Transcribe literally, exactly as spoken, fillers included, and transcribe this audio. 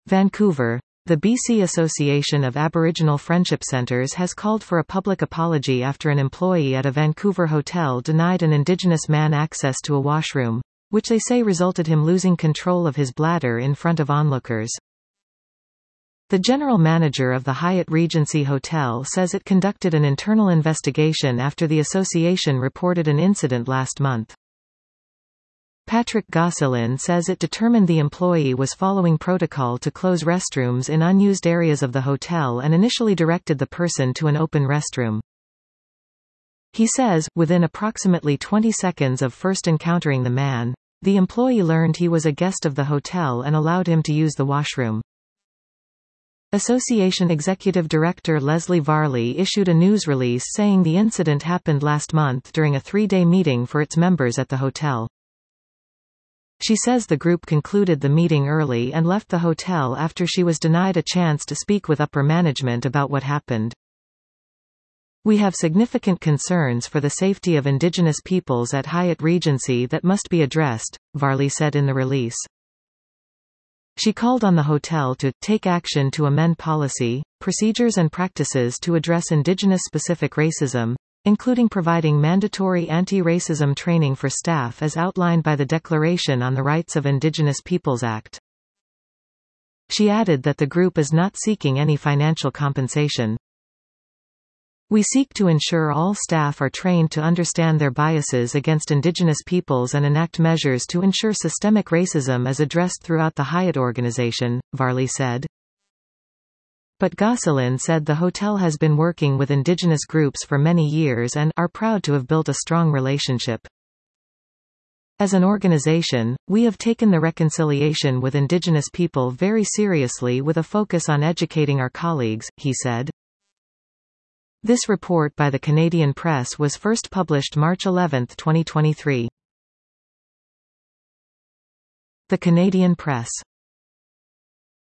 Vancouver. The B C Association of Aboriginal Friendship Centres has called for a public apology after an employee at a Vancouver hotel denied an Indigenous man access to a washroom, which they say resulted him losing control of his bladder in front of onlookers. The general manager of the Hyatt Regency Hotel says it conducted an internal investigation after the association reported an incident last month. Patrick Gosselin says it determined the employee was following protocol to close restrooms in unused areas of the hotel and initially directed the person to an open restroom. He says, within approximately twenty seconds of first encountering the man, the employee learned he was a guest of the hotel and allowed him to use the washroom. Association Executive Director Leslie Varley issued a news release saying the incident happened last month during a three-day meeting for its members at the hotel. She says the group concluded the meeting early and left the hotel after she was denied a chance to speak with upper management about what happened. "We have significant concerns for the safety of Indigenous peoples at Hyatt Regency that must be addressed," Varley said in the release. She called on the hotel to take action to amend policy, procedures and practices to address Indigenous-specific racism, including providing mandatory anti-racism training for staff as outlined by the Declaration on the Rights of Indigenous Peoples Act. She added that the group is not seeking any financial compensation. "We seek to ensure all staff are trained to understand their biases against Indigenous peoples and enact measures to ensure systemic racism is addressed throughout the Hyatt organization," Varley said. But Gosselin said the hotel has been working with Indigenous groups for many years and are proud to have built a strong relationship. "As an organization, we have taken the reconciliation with Indigenous people very seriously with a focus on educating our colleagues," he said. This report by the Canadian Press was first published March eleventh twenty twenty-three. The Canadian Press.